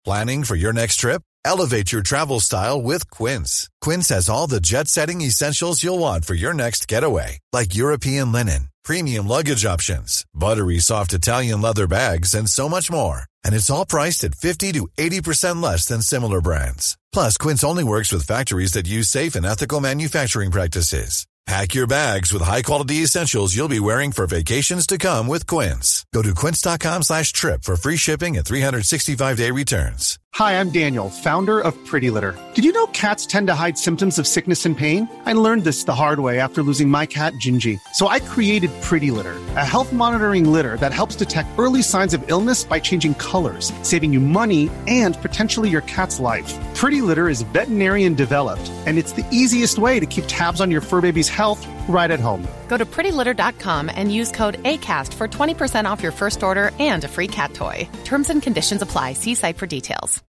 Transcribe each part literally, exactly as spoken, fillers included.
Planning for your next trip? Elevate your travel style with Quince. Quince has all the jet-setting essentials you'll want for your next getaway, like European linen, premium luggage options, buttery soft Italian leather bags, and so much more. And it's all priced at fifty to eighty percent less than similar brands. Plus, Quince only works with factories that use safe and ethical manufacturing practices. Pack your bags with high-quality essentials you'll be wearing for vacations to come with Quince. Go to quince.com slash trip for free shipping and three sixty-five day returns. Hi, I'm Daniel, founder of Pretty Litter. Did you know cats tend to hide symptoms of sickness and pain? I learned this the hard way after losing my cat, Gingy. So I created Pretty Litter, a health monitoring litter that helps detect early signs of illness by changing colors, saving you money and potentially your cat's life. Pretty Litter is veterinarian developed, and it's the easiest way to keep tabs on your fur baby's health right at home. Go to pretty litter dot com and use code ACAST for twenty percent off your first order and a free cat toy. Terms and conditions apply. See site for details.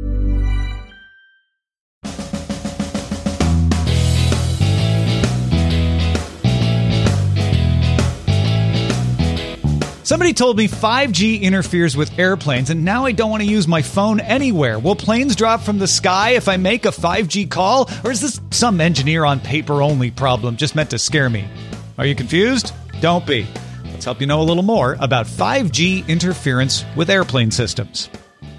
Somebody told me five G interferes with airplanes, and now I don't want to use my phone anywhere. Will planes drop from the sky if I make a five G call? Or is this some engineer on paper-only problem just meant to scare me? Are you confused? Don't be. Let's help you know a little more about five G interference with airplane systems.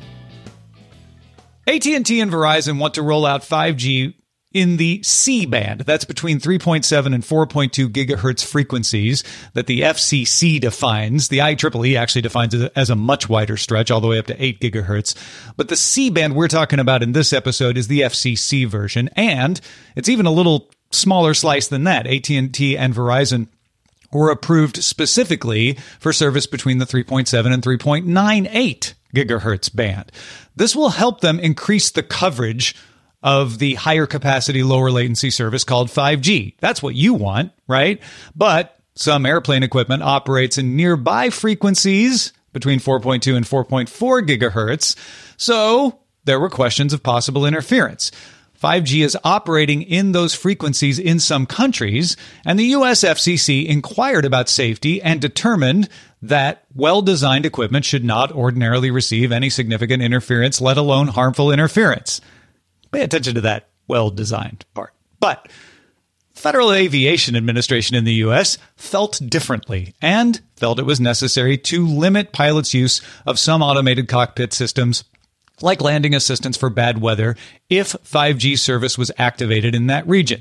A T and T and Verizon want to roll out five G in the C-band. That's between three point seven and four point two gigahertz frequencies that the F C C defines. The I triple E actually defines it as a much wider stretch, all the way up to eight gigahertz. But the C-band we're talking about in this episode is the F C C version, and it's even a little smaller slice than that. A T and T and Verizon were approved specifically for service between the three point seven and three point nine eight gigahertz band. This will help them increase the coverage of the higher capacity, lower latency service called five G. That's what you want, right? But some airplane equipment operates in nearby frequencies between four point two and four point four gigahertz. So there were questions of possible interference. five G is operating in those frequencies in some countries, and the U S F C C inquired about safety and determined that well-designed equipment should not ordinarily receive any significant interference, let alone harmful interference. Pay attention to that well-designed part. But Federal Aviation Administration in the U S felt differently and felt it was necessary to limit pilots' use of some automated cockpit systems like landing assistance for bad weather if five G service was activated in that region.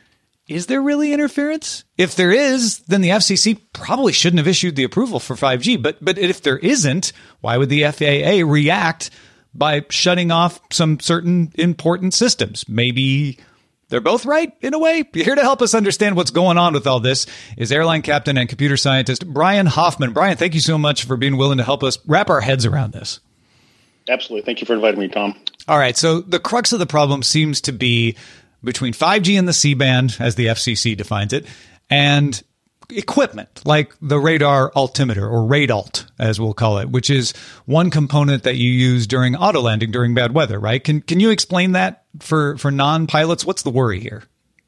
Is there really interference? If there is, then the F C C probably shouldn't have issued the approval for five G. But but if there isn't, why would the F A A react by shutting off some certain important systems? Maybe they're both right in a way. Here to help us understand what's going on with all this is airline captain and computer scientist Brian Hoffman. Brian, thank you so much for being willing to help us wrap our heads around this. Absolutely. Thank you for inviting me, Tom. All right. So the crux of the problem seems to be between five G and the C-band, as the F C C defines it, and equipment like the radar altimeter, or radalt, as we'll call it, which is one component that you use during auto landing during bad weather, right? Can can you explain that for, for non-pilots? What's the worry here?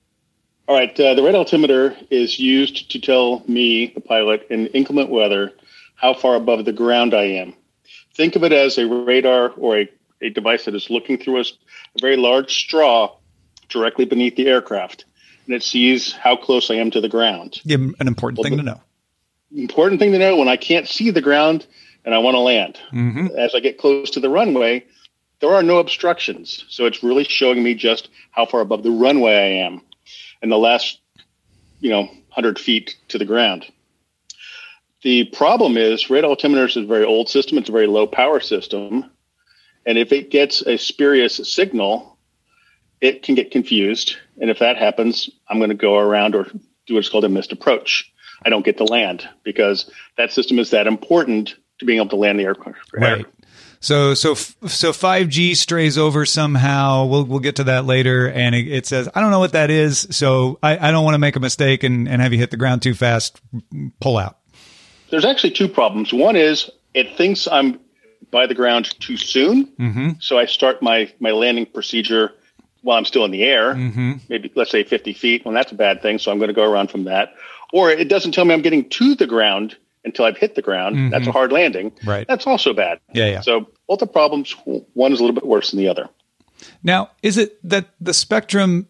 All right. Uh, the radar altimeter is used to tell me, the pilot, in inclement weather, how far above the ground I am. Think of it as a radar or a, a device that is looking through a, a very large straw directly beneath the aircraft, and it sees how close I am to the ground. Yeah, an important well, thing to know. Important thing to know when I can't see the ground and I want to land. Mm-hmm. As I get close to the runway, there are no obstructions. So it's really showing me just how far above the runway I am and the last, you know, one hundred feet to the ground. The problem is radar altimeter is a very old system. It's a very low power system. And if it gets a spurious signal, it can get confused. And if that happens, I'm going to go around or do what's called a missed approach. I don't get to land because that system is that important to being able to land the aircraft. Right. So, so, so five G strays over somehow. We'll, we'll get to that later. And it, it says, I don't know what that is. So I, I don't want to make a mistake and, and have you hit the ground too fast. Pull out. There's actually two problems. One is it thinks I'm by the ground too soon. Mm-hmm. So I start my, my landing procedure while I'm still in the air, mm-hmm. maybe let's say fifty feet. Well, that's a bad thing. So I'm going to go around from that. Or it doesn't tell me I'm getting to the ground until I've hit the ground. Mm-hmm. That's a hard landing. Right. That's also bad. Yeah, yeah. So both the problems, one is a little bit worse than the other. Now, is it that the spectrum,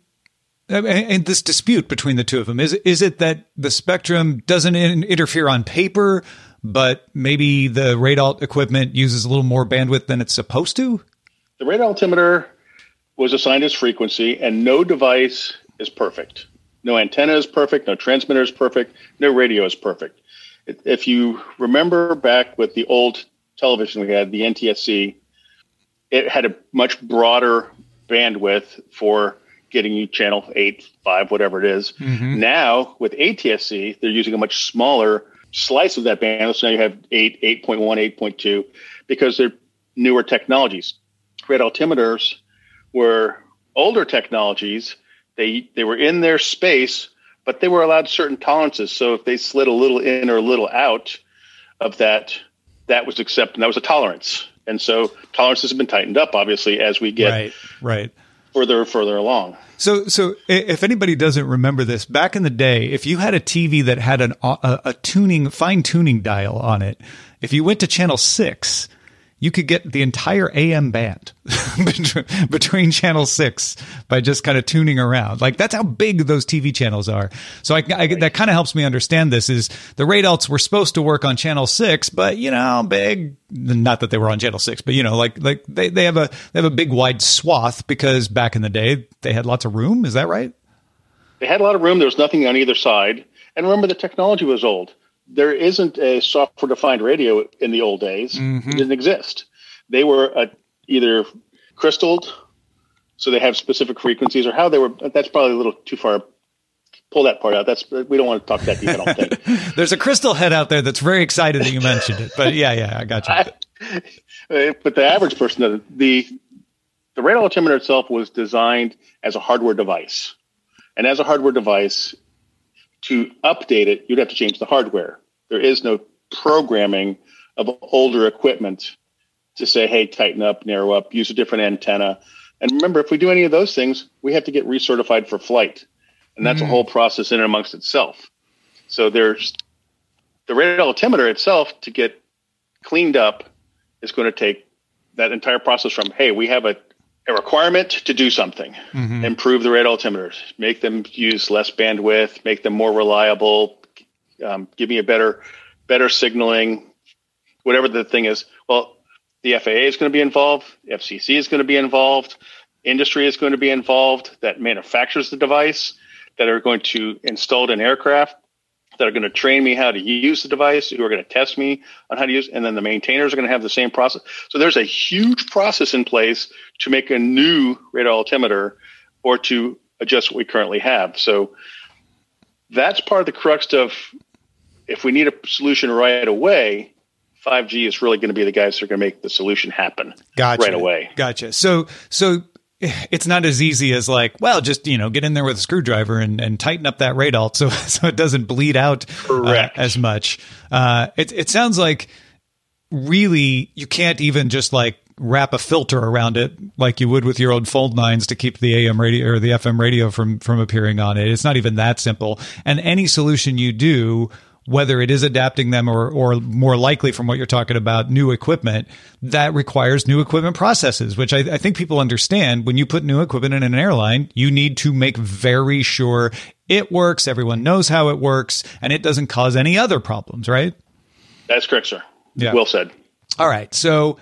and this dispute between the two of them, is, is it that the spectrum doesn't in, interfere on paper, but maybe the radalt equipment uses a little more bandwidth than it's supposed to? The radar altimeter was assigned its frequency, and no device is perfect. No antenna is perfect. No transmitter is perfect. No radio is perfect. If you remember back with the old television we had, the N T S C, it had a much broader bandwidth for getting you channel eight, five, whatever it is. Mm-hmm. Now, with A T S C, they're using a much smaller slice of that bandwidth. So now you have eight, eight point one, eight point two, because they're newer technologies. Radar altimeters were older technologies. They they were in their space, but they were allowed certain tolerances. So if they slid a little in or a little out of that, that was accepted. That was a tolerance. And so tolerances have been tightened up, obviously, as we get right, right. further and further along. So, so if anybody doesn't remember this, back in the day, if you had a T V that had an, a, a tuning, fine tuning dial on it, if you went to channel six, you could get the entire A M band between channel six by just kind of tuning around. Like, that's how big those T V channels are. So I, I, that kind of helps me understand this. Is the radalts were supposed to work on channel six, but you know, big, not that they were on channel six, but you know, like, like they, they have a, they have a big wide swath because back in the day they had lots of room. Is that right? They had a lot of room. There was nothing on either side. And remember, the technology was old. There isn't a software-defined radio in the old days. Mm-hmm. It didn't exist. They were uh, either crystalled, so they have specific frequencies, or how they were. That's probably a little too far. Pull that part out. That's we don't want to talk that deep, I don't think. There's a crystal head out there that's very excited that you mentioned it. But yeah, yeah, I got you. I, but the average person doesn't. The the radar altimeter itself was designed as a hardware device, and as a hardware device, to update it, you'd have to change the hardware. There is no programming of older equipment to say, hey, tighten up, narrow up, use a different antenna. And remember, if we do any of those things, we have to get recertified for flight. And that's mm. a whole process in and amongst itself. So there's the radar altimeter itself to get cleaned up is going to take that entire process from, hey, we have a, a requirement to do something, mm-hmm. improve the radar altimeters, make them use less bandwidth, make them more reliable, um, give me a better, better signaling, whatever the thing is. Well, the F A A is going to be involved. The F C C is going to be involved. Industry is going to be involved that manufactures the device, that are going to install it in aircraft, that are going to train me how to use the device, who are going to test me on how to use it, and then the maintainers are going to have the same process. So there's a huge process in place to make a new radar altimeter or to adjust what we currently have. So that's part of the crux of, if we need a solution right away, five G is really going to be the guys that are going to make the solution happen gotcha. right away. Gotcha. So, so it's not as easy as like, well, just, you know, get in there with a screwdriver and, and tighten up that radalt so so it doesn't bleed out uh, as much. Uh, it it sounds like really you can't even just like wrap a filter around it like you would with your old Fold nines to keep the A M radio or the F M radio from from appearing on it. It's not even that simple. And any solution you do, whether it is adapting them or, or more likely from what you're talking about, new equipment, that requires new equipment processes, which I, I think people understand. When you put new equipment in an airline, you need to make very sure it works, everyone knows how it works, and it doesn't cause any other problems, right? That's correct, sir. Yeah. Well said. All right. So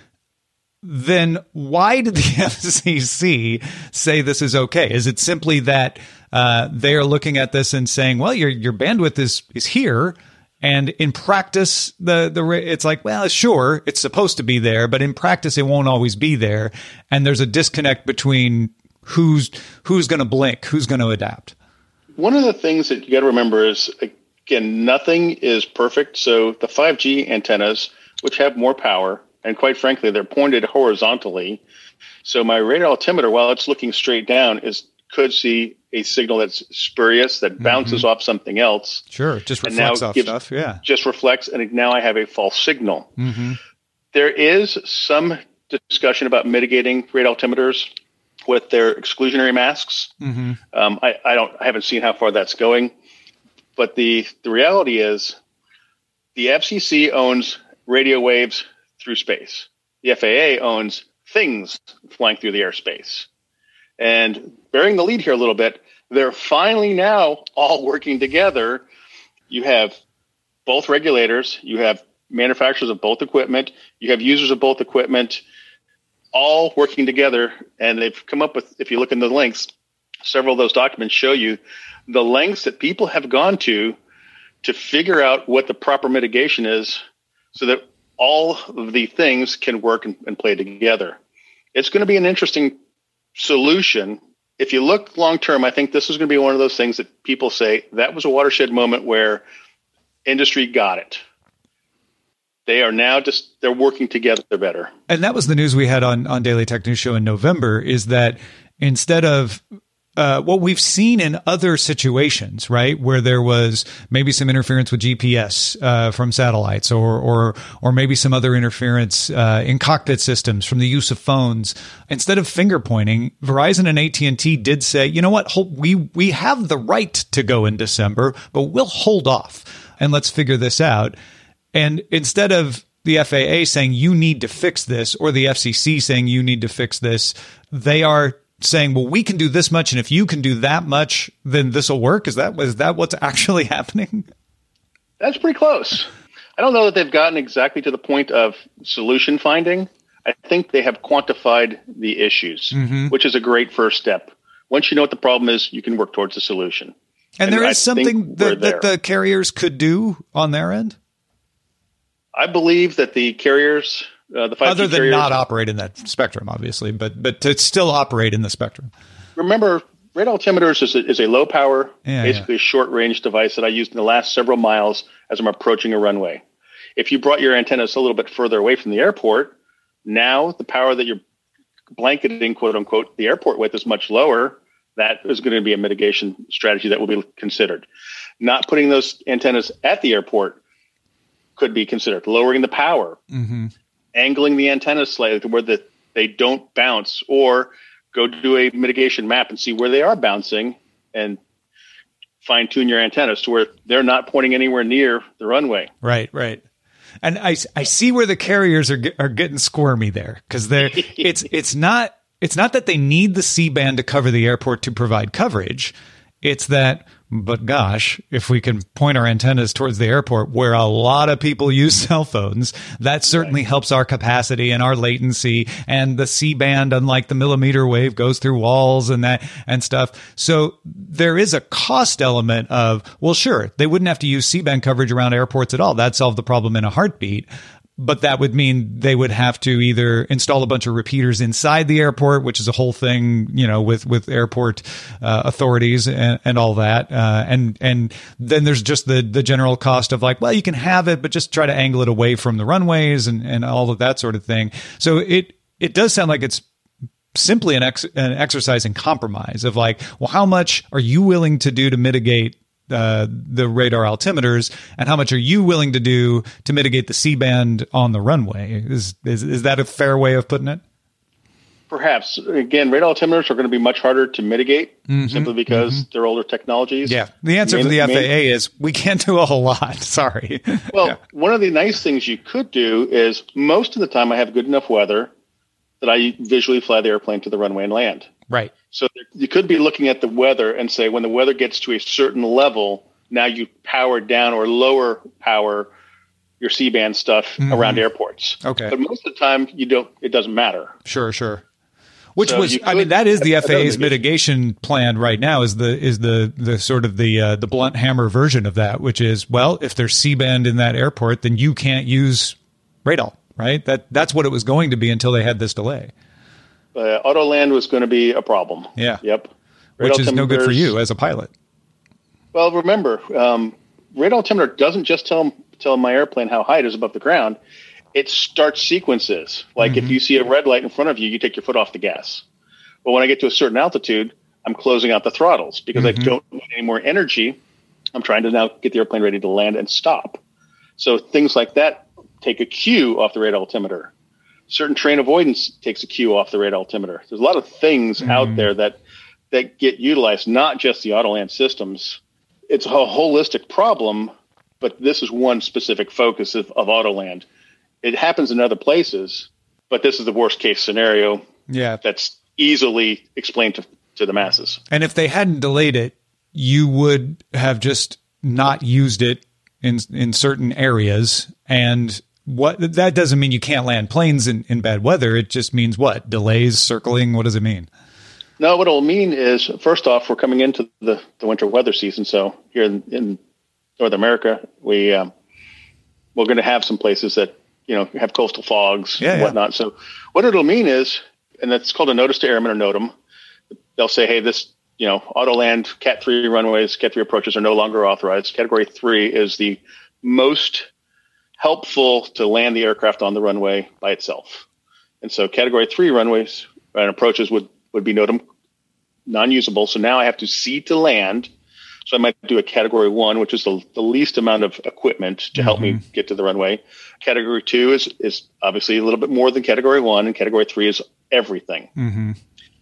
then why did the F C C say this is okay? Is it simply that uh, they are looking at this and saying, well, your your bandwidth is is here, and in practice, the the it's like, well, sure, it's supposed to be there, but in practice, it won't always be there, and there's a disconnect between who's who's going to blink, who's going to adapt. One of the things that you got to remember is, again, nothing is perfect. So the five G antennas, which have more power, and quite frankly, they're pointed horizontally. So my radar altimeter, while it's looking straight down, is could see a signal that's spurious, that bounces mm-hmm. off something else. Sure, just reflects off gives, stuff, yeah. Just reflects, and now I have a false signal. Mm-hmm. There is some discussion about mitigating radar altimeters with their exclusionary masks. Mm-hmm. Um, I, I don't, I haven't seen how far that's going, but the the reality is, the F C C owns radio waves through space. the F A A owns things flying through the airspace. And bearing the lead here a little bit, they're finally now all working together. You have both regulators, you have manufacturers of both equipment, you have users of both equipment, all working together. And they've come up with, if you look in the links, several of those documents show you the lengths that people have gone to to figure out what the proper mitigation is so that all of the things can work and, and play together. It's going to be an interesting solution. If you look long term, I think this is going to be one of those things that people say that was a watershed moment where industry got it. They are now just, they're working together better. And that was the news we had on, on Daily Tech News Show in November, is that instead of uh, what we've seen in other situations, right, where there was maybe some interference with G P S uh, from satellites, or or or maybe some other interference uh, in cockpit systems from the use of phones, instead of finger pointing, Verizon and A T and T did say, you know what, hold, we we have the right to go in December, but we'll hold off and let's figure this out. And instead of the F A A saying you need to fix this, or the F C C saying you need to fix this, they are saying, well, we can do this much, and if you can do that much, then this will work. Is that is that what's actually happening? That's pretty close. I don't know that they've gotten exactly to the point of solution finding. I think they have quantified the issues, mm-hmm. which is a great first step. Once you know what the problem is, you can work towards a solution. And, and there is I something that, that the carriers could do on their end? I believe that the carriers, uh, the five G other than carriers, not operate in that spectrum, obviously, but but to still operate in the spectrum. Remember, radar altimeters is a, is a low power, yeah, basically yeah. a short range device that I used in the last several miles as I'm approaching a runway. If you brought your antennas a little bit further away from the airport, now the power that you're blanketing, quote unquote, the airport with is much lower. That is going to be a mitigation strategy that will be considered. Not putting those antennas at the airport could be considered. Lowering the power, mm-hmm. angling the antennas slightly to where the, they don't bounce, or go do a mitigation map and see where they are bouncing and fine tune your antennas to where they're not pointing anywhere near the runway. Right, right. And I, I see where the carriers are are getting squirmy there, because they're it's it's not it's not that they need the C-band to cover the airport to provide coverage. It's that, but gosh, if we can point our antennas towards the airport where a lot of people use cell phones, that certainly right. helps our capacity and our latency. And the C-band, unlike the millimeter wave, goes through walls and that and stuff. So there is a cost element of, well, sure, they wouldn't have to use C-band coverage around airports at all. That'd solve the problem in a heartbeat. But that would mean they would have to either install a bunch of repeaters inside the airport, which is a whole thing, you know, with, with airport uh, authorities and, and all that. Uh, and, and then there's just the, the general cost of like, well, you can have it, but just try to angle it away from the runways and, and all of that sort of thing. So it, it does sound like it's simply an, ex, an exercise in compromise of like, well, how much are you willing to do to mitigate Uh, the radar altimeters, and how much are you willing to do to mitigate the C-band on the runway? Is, is is that a fair way of putting it? Perhaps. Again, radar altimeters are going to be much harder to mitigate mm-hmm, simply because mm-hmm. they're older technologies. Yeah. The answer main, for the F A A main, is we can't do a whole lot. Sorry. Well, yeah. one of the nice things you could do is most of the time I have good enough weather that I visually fly the airplane to the runway and land. Right. So you could be looking at the weather and say, when the weather gets to a certain level, now you power down or lower power your C-band stuff mm-hmm. around airports. Okay. But most of the time, you don't. It doesn't matter. Sure, sure. Which so was, I mean, that is the F A A's mitigation plan right now. Is the is the the sort of the uh, the blunt hammer version of that, which is, well, if there's C-band in that airport, then you can't use radar. Right. That that's what it was going to be until they had this delay. Uh, Autoland was going to be a problem. Yeah. Yep. Which is no good for you as a pilot. Well, remember, um, radar altimeter doesn't just tell tell my airplane how high it is above the ground. It starts sequences. Like mm-hmm. if you see a red light in front of you, you take your foot off the gas. But when I get to a certain altitude, I'm closing out the throttles because mm-hmm. I don't need any more energy. I'm trying to now get the airplane ready to land and stop. So things like that take a cue off the radar altimeter. Certain terrain avoidance takes a cue off the radar altimeter. There's a lot of things mm. out there that that get utilized, not just the Autoland systems. It's a holistic problem, but this is one specific focus of, of Autoland. It happens in other places, but this is the worst case scenario. Yeah. That's easily explained to, to the masses. And if they hadn't delayed it, you would have just not used it in in certain areas. And what that doesn't mean you can't land planes in, in bad weather. It just means what? Delays, circling. What does it mean? No, what it'll mean is, first off, we're coming into the, the winter weather season. So here in, in North America, we, um, we're going to have some places that, you know, have coastal fogs yeah, and whatnot. Yeah. So what it'll mean is, and that's called a notice to airmen or NOTAM. They'll say, hey, this, you know, Autoland Cat three runways, Cat three approaches are no longer authorized. Category three is the most helpful to land the aircraft on the runway by itself. And so Category three runways and approaches would, would be NOTAM non-usable. So now I have to seed to land. So I might do a Category one, which is the, the least amount of equipment to help mm-hmm. me get to the runway. Category two is, is obviously a little bit more than Category one, and Category three is everything. Mm-hmm.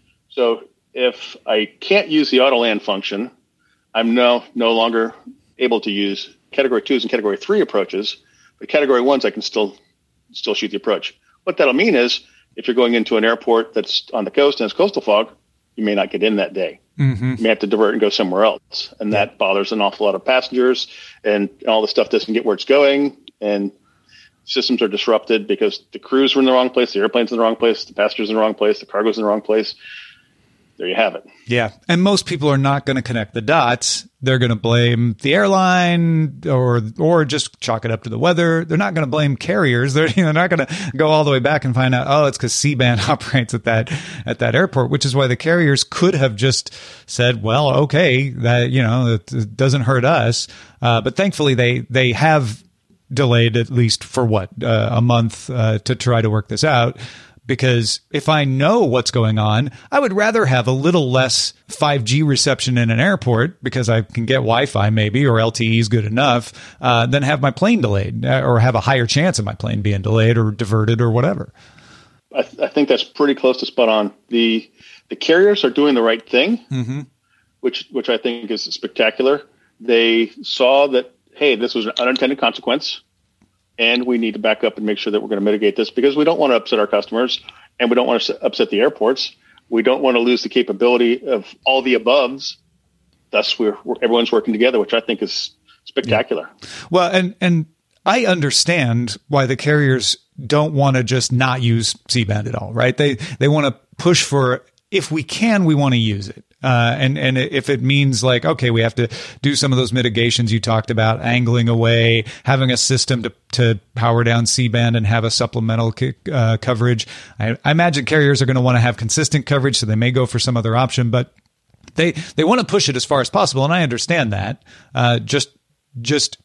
So if I can't use the auto land function, I'm no no longer able to use Category twos and Category three approaches, but Category ones I can still still shoot the approach. What that'll mean is if you're going into an airport that's on the coast and it's coastal fog, you may not get in that day. Mm-hmm. You may have to divert and go somewhere else, and yeah. that bothers an awful lot of passengers, and all the stuff doesn't get where it's going, and systems are disrupted because the crews are in the wrong place, the airplane's in the wrong place, the passengers in the wrong place, the cargo's in the wrong place. There you have it. Yeah. And most people are not going to connect the dots. They're going to blame the airline or or just chalk it up to the weather. They're not going to blame carriers. They're, you know, not going to go all the way back and find out, oh, it's because C-band operates at that at that airport, which is why the carriers could have just said, well, okay, that, you know, it, it doesn't hurt us. Uh, but thankfully, they they have delayed at least for what, uh, a month uh, to try to work this out. Because if I know what's going on, I would rather have a little less five G reception in an airport because I can get Wi-Fi maybe, or L T E is good enough, uh, than have my plane delayed or have a higher chance of my plane being delayed or diverted or whatever. I, th- I think that's pretty close to spot on. The the carriers are doing the right thing, mm-hmm. which which I think is spectacular. They saw that, hey, this was an unintended consequence, and we need to back up and make sure that we're going to mitigate this because we don't want to upset our customers and we don't want to upset the airports. We don't want to lose the capability of all the aboves. Thus, we're, we're everyone's working together, which I think is spectacular. Yeah. Well, and and I understand why the carriers don't want to just not use C-band at all, right? They they want to push for, if we can, we want to use it. Uh, and, and if it means like, okay, we have to do some of those mitigations you talked about, angling away, having a system to, to power down C-band and have a supplemental uh, coverage. I, I imagine carriers are going to want to have consistent coverage, so they may go for some other option, but they, they want to push it as far as possible. And I understand that. Uh, just, just,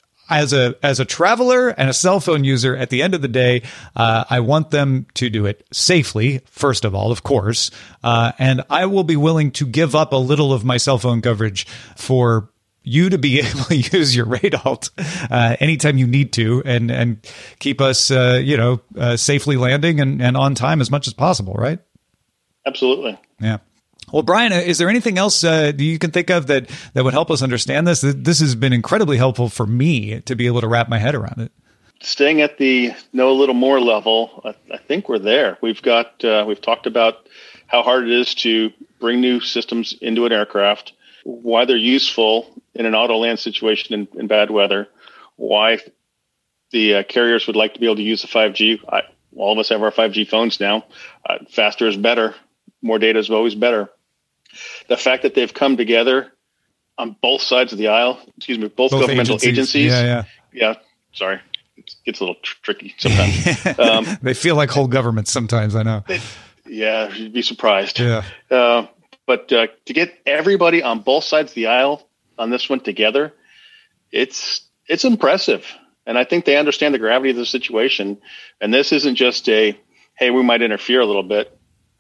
As a as a traveler and a cell phone user, at the end of the day, uh, I want them to do it safely, first of all, of course. Uh, and I will be willing to give up a little of my cell phone coverage for you to be able to use your Radalt uh, anytime you need to and, and keep us, uh, you know, uh, safely landing and, and on time as much as possible, right? Absolutely. Yeah. Well, Brian, is there anything else uh, you can think of that, that would help us understand this? This has been incredibly helpful for me to be able to wrap my head around it. Staying at the know a little more level, I, I think we're there. We've got uh, we've talked about how hard it is to bring new systems into an aircraft, why they're useful in an auto land situation in, in bad weather, why the uh, carriers would like to be able to use the five G. I, all of us have our five G phones now. Uh, faster is better. More data is always better. The fact that they've come together on both sides of the aisle, excuse me, both, both governmental agencies. agencies. Yeah, yeah. Yeah, sorry. It gets a little tr- tricky sometimes. um, they feel like whole governments sometimes, I know. They, yeah, you'd be surprised. Yeah. Uh, but uh, to get everybody on both sides of the aisle on this one together, it's it's impressive. And I think they understand the gravity of the situation. And this isn't just a, hey, we might interfere a little bit.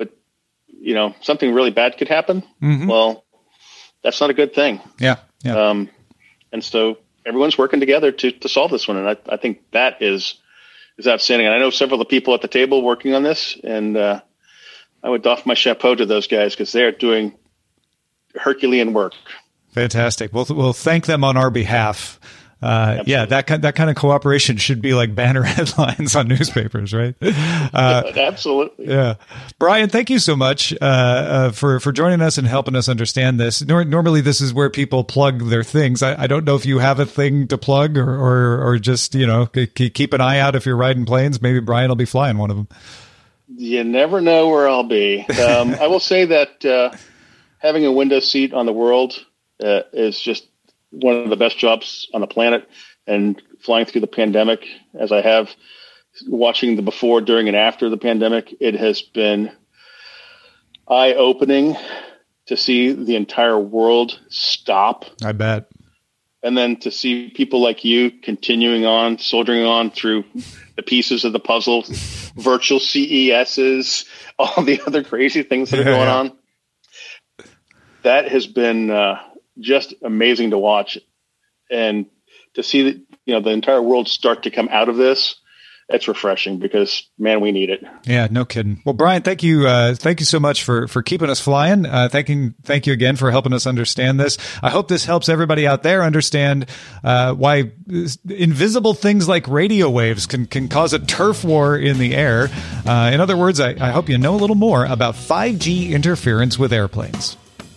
You know, something really bad could happen. Mm-hmm. Well, that's not a good thing. Yeah. Yeah. Um, and so everyone's working together to, to solve this one. And I, I think that is, is outstanding. And I know several of the people at the table working on this, and uh, I would doff my chapeau to those guys because they're doing Herculean work. Fantastic. We'll, we'll thank them on our behalf. Uh, yeah, that kind, that kind of cooperation should be like banner headlines on newspapers, right? Uh, Absolutely. Yeah. Brian, thank you so much uh, uh, for, for joining us and helping us understand this. Nor- normally, this is where people plug their things. I, I don't know if you have a thing to plug or, or, or just, you know, c- keep an eye out if you're riding planes. Maybe Brian will be flying one of them. You never know where I'll be. Um, I will say that uh, having a window seat on the world uh, is just one of the best jobs on the planet, and flying through the pandemic as I have, watching the before, during, and after the pandemic, it has been eye-opening to see the entire world stop. I bet. And then to see people like you continuing on, soldiering on through the pieces of the puzzle, virtual C E S's, all the other crazy things that are going on. That has been uh, just amazing to watch, and to see that, you know, the entire world start to come out of this. It's refreshing because, man, we need it. Yeah, no kidding. Well, Brian, thank you. Uh, thank you so much for, for keeping us flying. Uh, thanking, thank you again for helping us understand this. I hope this helps everybody out there understand uh, why invisible things like radio waves can, can cause a turf war in the air. Uh, in other words, I, I hope you know a little more about five G interference with airplanes.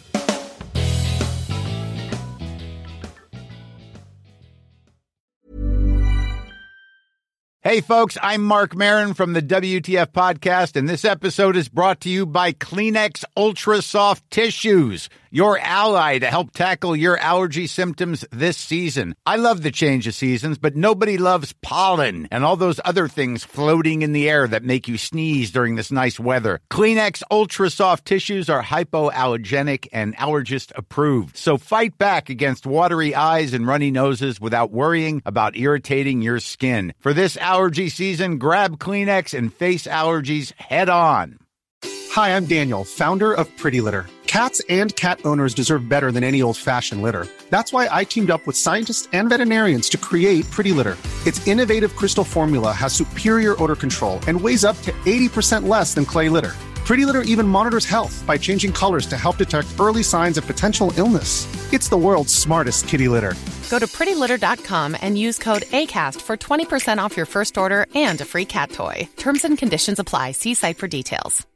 Hey, folks, I'm Mark Maron from the W T F Podcast, and this episode is brought to you by Kleenex Ultra Soft Tissues, your ally to help tackle your allergy symptoms this season. I love the change of seasons, but nobody loves pollen and all those other things floating in the air that make you sneeze during this nice weather. Kleenex Ultra Soft Tissues are hypoallergenic and allergist approved, so fight back against watery eyes and runny noses without worrying about irritating your skin. For this allergy season, grab Kleenex and face allergies head on. Hi, I'm Daniel, founder of Pretty Litter. Cats and cat owners deserve better than any old-fashioned litter. That's why I teamed up with scientists and veterinarians to create Pretty Litter. Its innovative crystal formula has superior odor control and weighs up to eighty percent less than clay litter. Pretty Litter even monitors health by changing colors to help detect early signs of potential illness. It's the world's smartest kitty litter. Go to pretty litter dot com and use code ACAST for twenty percent off your first order and a free cat toy. Terms and conditions apply. See site for details.